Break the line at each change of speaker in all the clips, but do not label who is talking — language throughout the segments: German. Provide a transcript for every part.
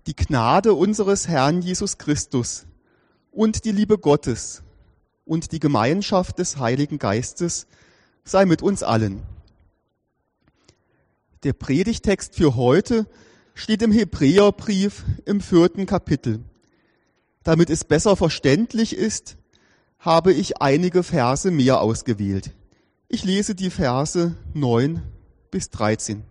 Die Gnade unseres Herrn Jesus Christus und die Liebe Gottes und die Gemeinschaft des Heiligen Geistes sei mit uns allen. Der Predigtext für heute steht im Hebräerbrief im 4. Kapitel. Damit es besser verständlich ist, habe ich einige Verse mehr ausgewählt. Ich lese die Verse 9 bis 13.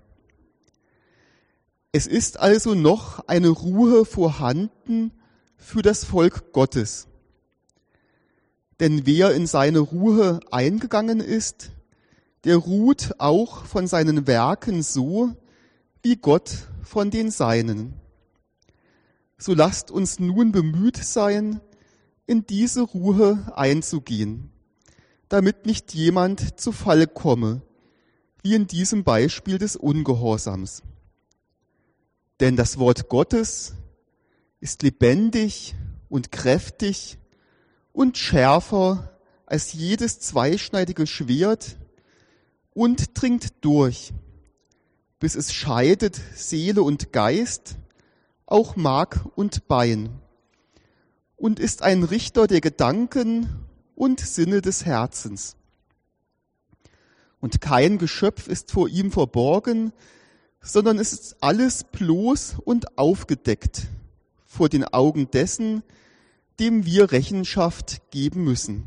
Es ist also noch eine Ruhe vorhanden für das Volk Gottes. Denn wer in seine Ruhe eingegangen ist, der ruht auch von seinen Werken so, wie Gott von den Seinen. So lasst uns nun bemüht sein, in diese Ruhe einzugehen, damit nicht jemand zu Fall komme, wie in diesem Beispiel des Ungehorsams. Denn das Wort Gottes ist lebendig und kräftig und schärfer als jedes zweischneidige Schwert und dringt durch, bis es scheidet Seele und Geist, auch Mark und Bein, und ist ein Richter der Gedanken und Sinne des Herzens. Und kein Geschöpf ist vor ihm verborgen, sondern es ist alles bloß und aufgedeckt vor den Augen dessen, dem wir Rechenschaft geben müssen.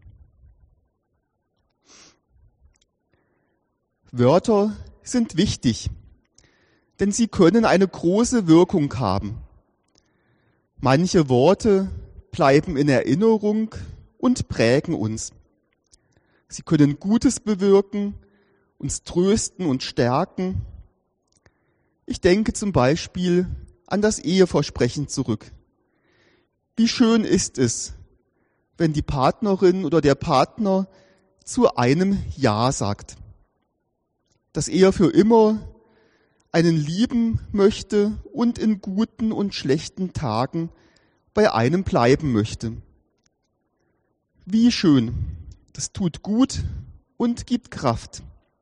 Wörter sind wichtig, denn sie können eine große Wirkung haben. Manche Worte bleiben in Erinnerung und prägen uns. Sie können Gutes bewirken, uns trösten und stärken. Ich denke zum Beispiel an das Eheversprechen zurück. Wie schön ist es, wenn die Partnerin oder der Partner zu einem Ja sagt. Dass er für immer einen lieben möchte und in guten und schlechten Tagen bei einem bleiben möchte. Wie schön, das tut gut und gibt Kraft.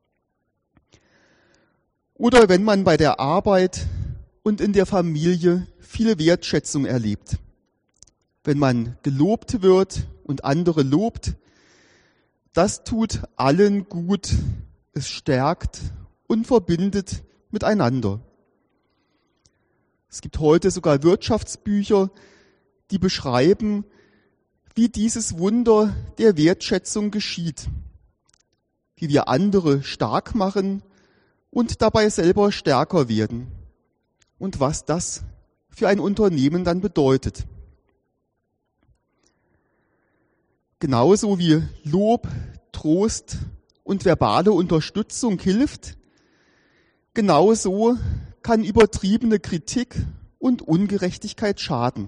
Oder wenn man bei der Arbeit und in der Familie viel Wertschätzung erlebt. Wenn man gelobt wird und andere lobt, das tut allen gut, es stärkt und verbindet miteinander. Es gibt heute sogar Wirtschaftsbücher, die beschreiben, wie dieses Wunder der Wertschätzung geschieht, wie wir andere stark machen und dabei selber stärker werden und was das für ein Unternehmen dann bedeutet. Genauso wie Lob, Trost und verbale Unterstützung hilft, genauso kann übertriebene Kritik und Ungerechtigkeit schaden.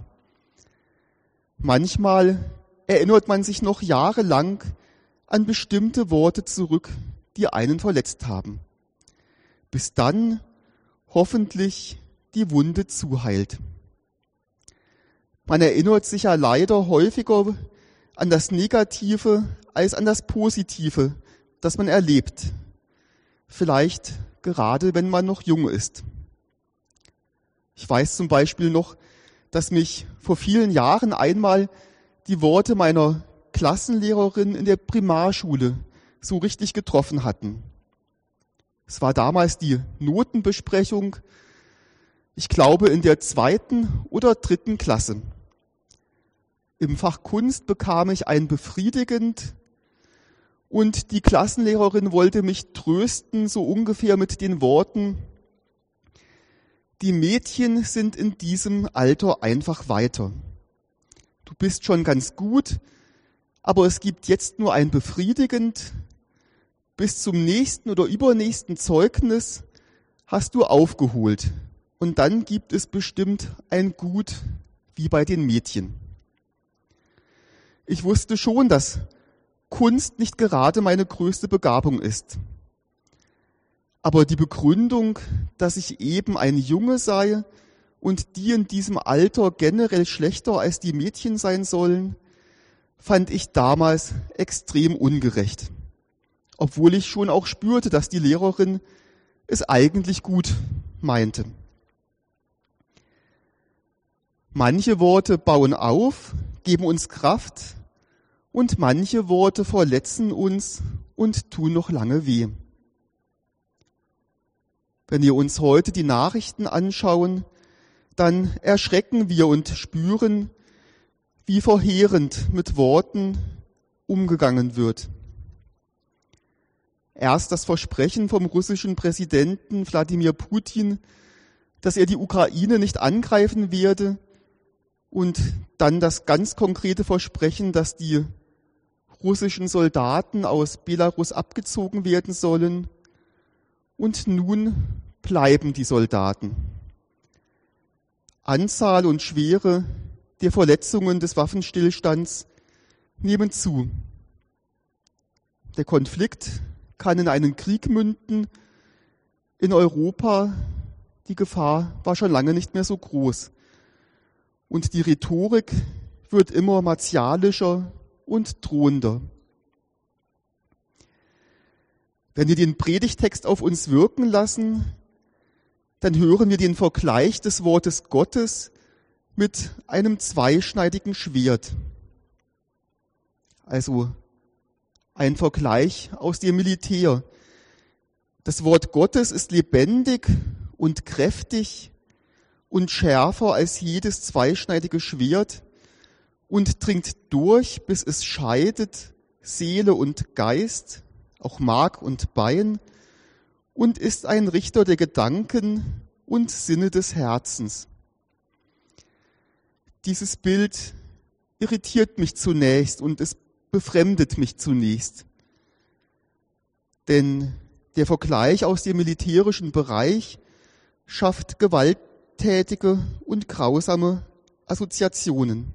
Manchmal erinnert man sich noch jahrelang an bestimmte Worte zurück, die einen verletzt haben, bis dann hoffentlich die Wunde zuheilt. Man erinnert sich ja leider häufiger an das Negative als an das Positive, das man erlebt. Vielleicht gerade, wenn man noch jung ist. Ich weiß zum Beispiel noch, dass mich vor vielen Jahren einmal die Worte meiner Klassenlehrerin in der Primarschule so richtig getroffen hatten. Es war damals die Notenbesprechung, ich glaube in der 2. oder 3. Klasse. Im Fach Kunst bekam ich ein befriedigend und die Klassenlehrerin wollte mich trösten, so ungefähr mit den Worten: Die Mädchen sind in diesem Alter einfach weiter. Du bist schon ganz gut, aber es gibt jetzt nur ein befriedigend. Bis zum nächsten oder übernächsten Zeugnis hast du aufgeholt. Und dann gibt es bestimmt ein Gut wie bei den Mädchen. Ich wusste schon, dass Kunst nicht gerade meine größte Begabung ist. Aber die Begründung, dass ich eben ein Junge sei und die in diesem Alter generell schlechter als die Mädchen sein sollen, fand ich damals extrem ungerecht. Obwohl ich schon auch spürte, dass die Lehrerin es eigentlich gut meinte. Manche Worte bauen auf, geben uns Kraft und manche Worte verletzen uns und tun noch lange weh. Wenn wir uns heute die Nachrichten anschauen, dann erschrecken wir und spüren, wie verheerend mit Worten umgegangen wird. Erst das Versprechen vom russischen Präsidenten Wladimir Putin, dass er die Ukraine nicht angreifen werde, und dann das ganz konkrete Versprechen, dass die russischen Soldaten aus Belarus abgezogen werden sollen. Und nun bleiben die Soldaten. Anzahl und Schwere der Verletzungen des Waffenstillstands nehmen zu. Der Konflikt kann in einen Krieg münden. In Europa, die Gefahr war schon lange nicht mehr so groß. Und die Rhetorik wird immer martialischer und drohender. Wenn wir den Predigtext auf uns wirken lassen, dann hören wir den Vergleich des Wortes Gottes mit einem zweischneidigen Schwert. Also ein Vergleich aus dem Militär. Das Wort Gottes ist lebendig und kräftig und schärfer als jedes zweischneidige Schwert und dringt durch, bis es scheidet Seele und Geist, auch Mark und Bein, und ist ein Richter der Gedanken und Sinne des Herzens. Dieses Bild irritiert mich zunächst und es befremdet mich zunächst. Denn der Vergleich aus dem militärischen Bereich schafft gewalttätige und grausame Assoziationen.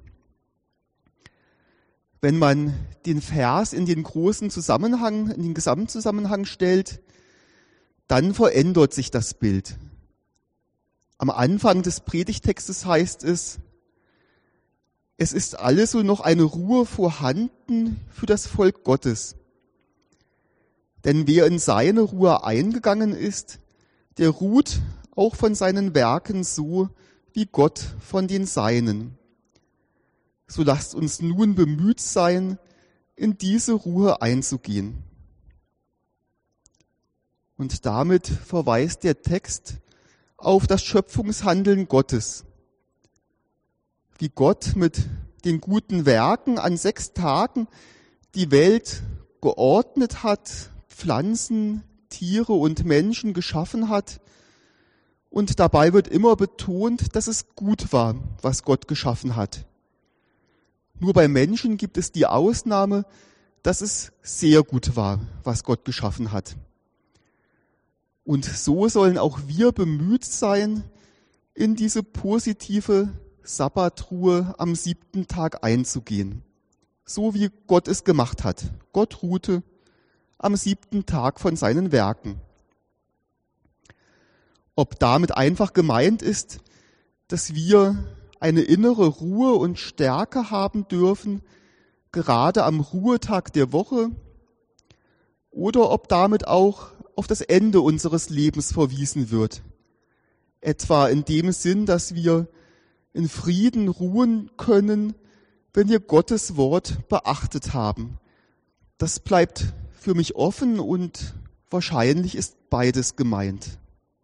Wenn man den Vers in den großen Zusammenhang, in den Gesamtzusammenhang stellt, dann verändert sich das Bild. Am Anfang des Predigtextes heißt es ist also noch eine Ruhe vorhanden für das Volk Gottes. Denn wer in seine Ruhe eingegangen ist, der ruht auch von seinen Werken so, wie Gott von den Seinen. So lasst uns nun bemüht sein, in diese Ruhe einzugehen. Und damit verweist der Text auf das Schöpfungshandeln Gottes. Wie Gott mit den guten Werken an 6 Tagen die Welt geordnet hat, Pflanzen, Tiere und Menschen geschaffen hat. Und dabei wird immer betont, dass es gut war, was Gott geschaffen hat. Nur bei Menschen gibt es die Ausnahme, dass es sehr gut war, was Gott geschaffen hat. Und so sollen auch wir bemüht sein, in diese positive Sabbatruhe am 7. Tag einzugehen. So wie Gott es gemacht hat. Gott ruhte am 7. Tag von seinen Werken. Ob damit einfach gemeint ist, dass wir eine innere Ruhe und Stärke haben dürfen, gerade am Ruhetag der Woche, oder ob damit auch auf das Ende unseres Lebens verwiesen wird. Etwa in dem Sinn, dass wir in Frieden ruhen können, wenn wir Gottes Wort beachtet haben. Das bleibt für mich offen und wahrscheinlich ist beides gemeint.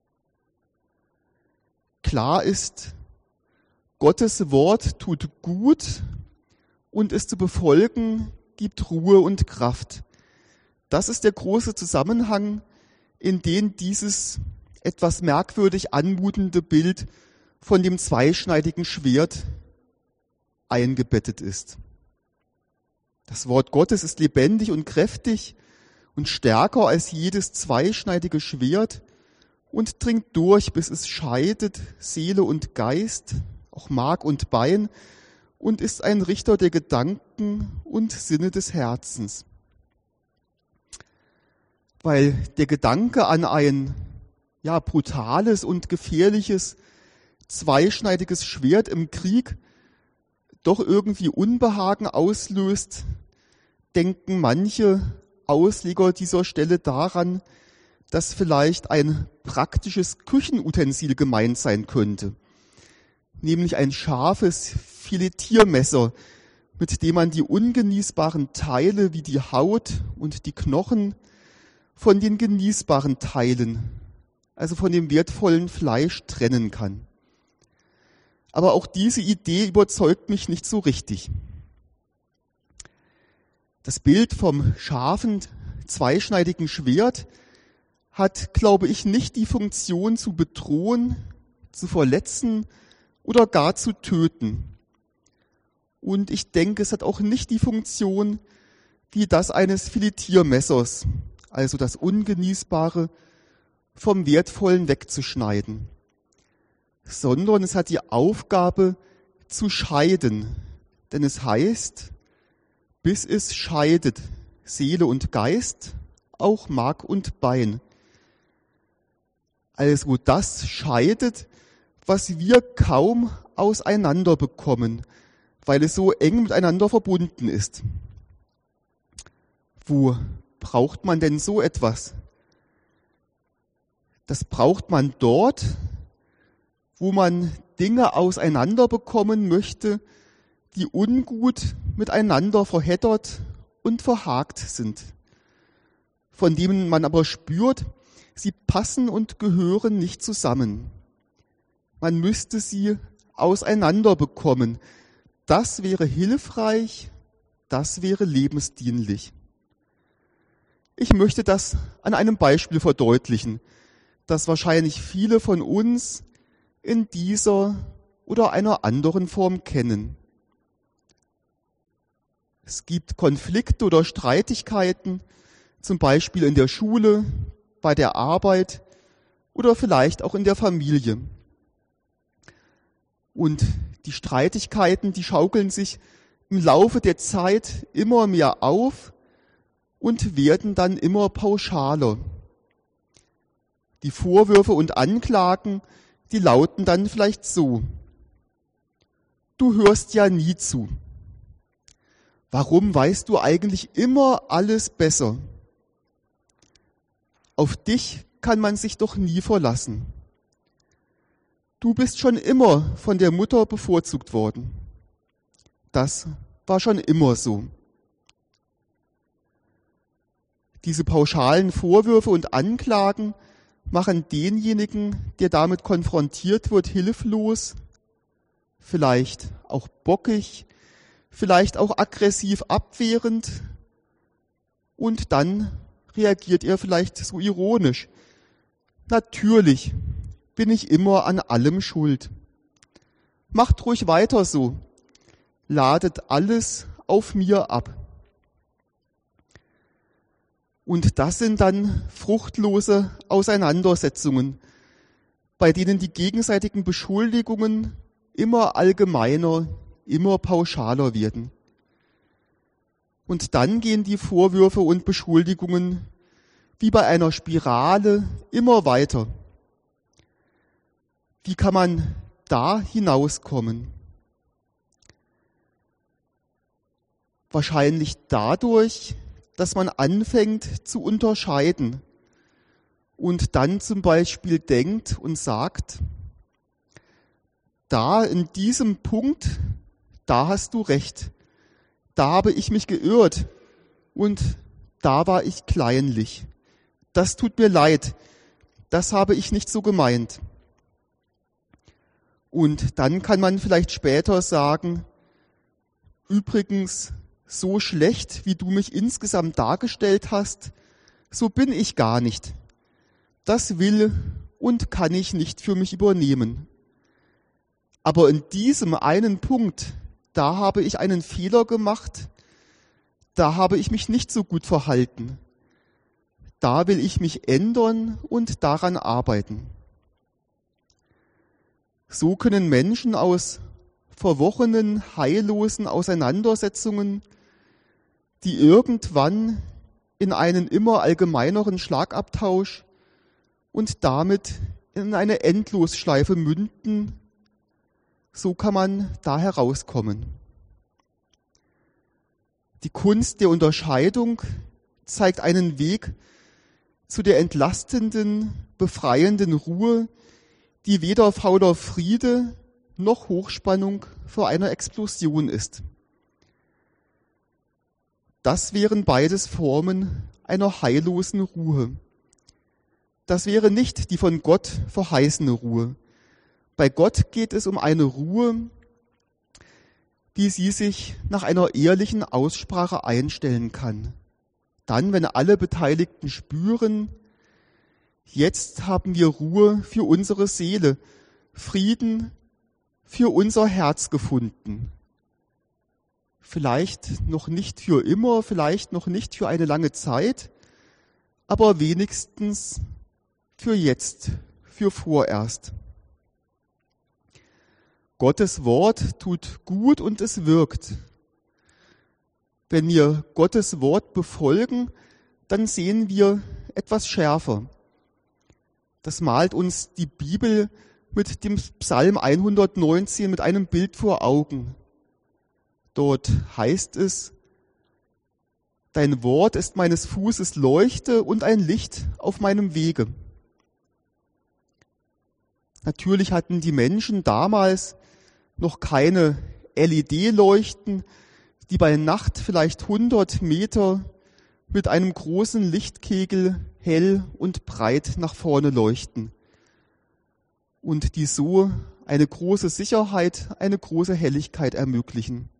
Klar ist, Gottes Wort tut gut und es zu befolgen gibt Ruhe und Kraft. Das ist der große Zusammenhang, in den dieses etwas merkwürdig anmutende Bild von dem zweischneidigen Schwert eingebettet ist. Das Wort Gottes ist lebendig und kräftig und stärker als jedes zweischneidige Schwert und dringt durch, bis es scheidet Seele und Geist, auch Mark und Bein, und ist ein Richter der Gedanken und Sinne des Herzens. Weil der Gedanke an ein brutales und gefährliches zweischneidiges Schwert im Krieg doch irgendwie Unbehagen auslöst, denken manche Ausleger dieser Stelle daran, dass vielleicht ein praktisches Küchenutensil gemeint sein könnte. nämlich ein scharfes Filetiermesser, mit dem man die ungenießbaren Teile wie die Haut und die Knochen von den genießbaren Teilen, also von dem wertvollen Fleisch, trennen kann. Aber auch diese Idee überzeugt mich nicht so richtig. Das Bild vom scharfen, zweischneidigen Schwert hat, glaube ich, nicht die Funktion zu bedrohen, zu verletzen oder gar zu töten. Und ich denke, es hat auch nicht die Funktion wie das eines Filetiermessers, also das Ungenießbare vom Wertvollen wegzuschneiden, sondern es hat die Aufgabe zu scheiden, denn es heißt, bis es scheidet, Seele und Geist, auch Mark und Bein. Also das scheidet, was wir kaum auseinander bekommen, weil es so eng miteinander verbunden ist. Wo braucht man denn so etwas? Das braucht man dort, wo man Dinge auseinander bekommen möchte, die ungut miteinander verheddert und verhakt sind, von denen man aber spürt, sie passen und gehören nicht zusammen. Man müsste sie auseinander bekommen. Das wäre hilfreich, das wäre lebensdienlich. Ich möchte das an einem Beispiel verdeutlichen, das wahrscheinlich viele von uns in dieser oder einer anderen Form kennen. Es gibt Konflikte oder Streitigkeiten, zum Beispiel in der Schule, bei der Arbeit oder vielleicht auch in der Familie. Und die Streitigkeiten, die schaukeln sich im Laufe der Zeit immer mehr auf und werden dann immer pauschaler. Die Vorwürfe und Anklagen, die lauten dann vielleicht so: Du hörst ja nie zu. Warum weißt du eigentlich immer alles besser? Auf dich kann man sich doch nie verlassen. Du bist schon immer von der Mutter bevorzugt worden. Das war schon immer so. Diese pauschalen Vorwürfe und Anklagen machen denjenigen, der damit konfrontiert wird, hilflos, vielleicht auch bockig, vielleicht auch aggressiv abwehrend, und dann reagiert er vielleicht so ironisch: Natürlich bin ich immer an allem schuld. Macht ruhig weiter so, ladet alles auf mir ab. Und das sind dann fruchtlose Auseinandersetzungen, bei denen die gegenseitigen Beschuldigungen immer allgemeiner, immer pauschaler werden. Und dann gehen die Vorwürfe und Beschuldigungen wie bei einer Spirale immer weiter. Wie kann man da hinauskommen? Wahrscheinlich dadurch, dass man anfängt zu unterscheiden und dann zum Beispiel denkt und sagt: Da in diesem Punkt, da hast du recht, da habe ich mich geirrt und da war ich kleinlich. Das tut mir leid, das habe ich nicht so gemeint. Und dann kann man vielleicht später sagen: Übrigens, so schlecht, wie du mich insgesamt dargestellt hast, so bin ich gar nicht. Das will und kann ich nicht für mich übernehmen. Aber in diesem einen Punkt, da habe ich einen Fehler gemacht, da habe ich mich nicht so gut verhalten. Da will ich mich ändern und daran arbeiten. So können Menschen aus verworrenen, heillosen Auseinandersetzungen, die irgendwann in einen immer allgemeineren Schlagabtausch und damit in eine Endlosschleife münden, so kann man da herauskommen. Die Kunst der Unterscheidung zeigt einen Weg zu der entlastenden, befreienden Ruhe, die weder fauler Friede noch Hochspannung vor einer Explosion ist. Das wären beides Formen einer heillosen Ruhe. Das wäre nicht die von Gott verheißene Ruhe. Bei Gott geht es um eine Ruhe, wie sie sich nach einer ehrlichen Aussprache einstellen kann. Dann, wenn alle Beteiligten spüren, jetzt haben wir Ruhe für unsere Seele, Frieden für unser Herz gefunden. Vielleicht noch nicht für immer, vielleicht noch nicht für eine lange Zeit, aber wenigstens für jetzt, für vorerst. Gottes Wort tut gut und es wirkt. Wenn wir Gottes Wort befolgen, dann sehen wir etwas schärfer. Das malt uns die Bibel mit dem Psalm 119 mit einem Bild vor Augen. Dort heißt es: Dein Wort ist meines Fußes Leuchte und ein Licht auf meinem Wege. Natürlich hatten die Menschen damals noch keine LED-Leuchten, die bei Nacht vielleicht 100 Meter mit einem großen Lichtkegel hell und breit nach vorne leuchten und die so eine große Sicherheit, eine große Helligkeit ermöglichen.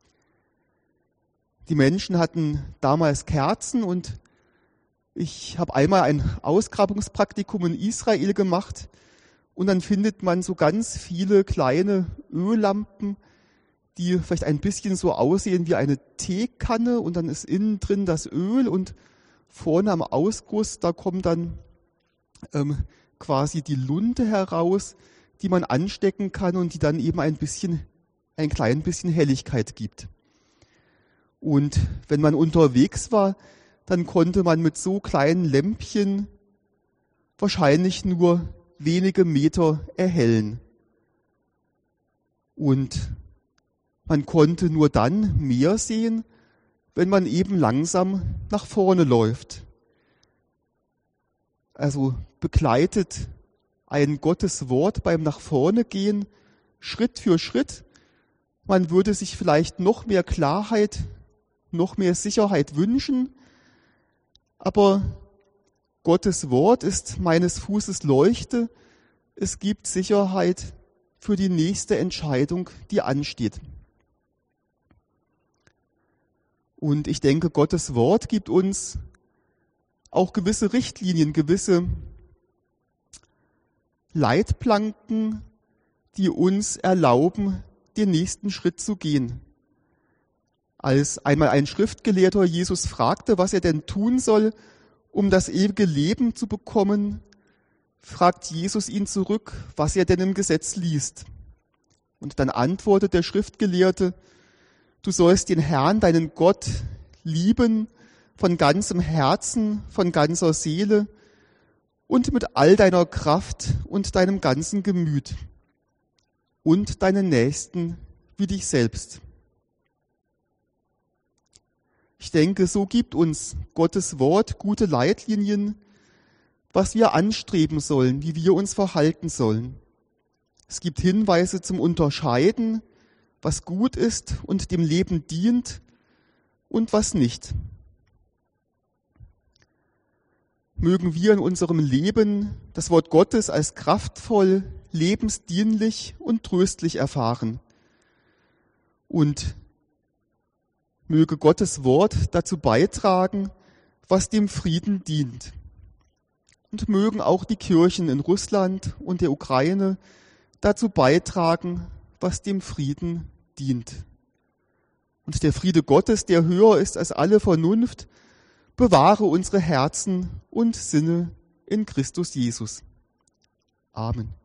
Die Menschen hatten damals Kerzen und ich habe einmal ein Ausgrabungspraktikum in Israel gemacht und dann findet man so ganz viele kleine Öllampen, die vielleicht ein bisschen so aussehen wie eine Teekanne und dann ist innen drin das Öl und vorne am Ausguss, da kommt dann quasi die Lunte heraus, die man anstecken kann und die dann eben ein klein bisschen Helligkeit gibt. Und wenn man unterwegs war, dann konnte man mit so kleinen Lämpchen wahrscheinlich nur wenige Meter erhellen. Und man konnte nur dann mehr sehen, wenn man eben langsam nach vorne läuft. Also begleitet ein Gottes Wort beim nach vorne gehen, Schritt für Schritt. Man würde sich vielleicht noch mehr Klarheit, noch mehr Sicherheit wünschen, aber Gottes Wort ist meines Fußes Leuchte. Es gibt Sicherheit für die nächste Entscheidung, die ansteht. Und ich denke, Gottes Wort gibt uns auch gewisse Richtlinien, gewisse Leitplanken, die uns erlauben, den nächsten Schritt zu gehen. Als einmal ein Schriftgelehrter Jesus fragte, was er denn tun soll, um das ewige Leben zu bekommen, fragt Jesus ihn zurück, was er denn im Gesetz liest. Und dann antwortet der Schriftgelehrte: Du sollst den Herrn, deinen Gott, lieben von ganzem Herzen, von ganzer Seele und mit all deiner Kraft und deinem ganzen Gemüt und deinen Nächsten wie dich selbst. Ich denke, so gibt uns Gottes Wort gute Leitlinien, was wir anstreben sollen, wie wir uns verhalten sollen. Es gibt Hinweise zum Unterscheiden, was gut ist und dem Leben dient und was nicht. Mögen wir in unserem Leben das Wort Gottes als kraftvoll, lebensdienlich und tröstlich erfahren. Und möge Gottes Wort dazu beitragen, was dem Frieden dient. Und mögen auch die Kirchen in Russland und der Ukraine dazu beitragen, was dem Frieden dient. Und der Friede Gottes, der höher ist als alle Vernunft, bewahre unsere Herzen und Sinne in Christus Jesus. Amen.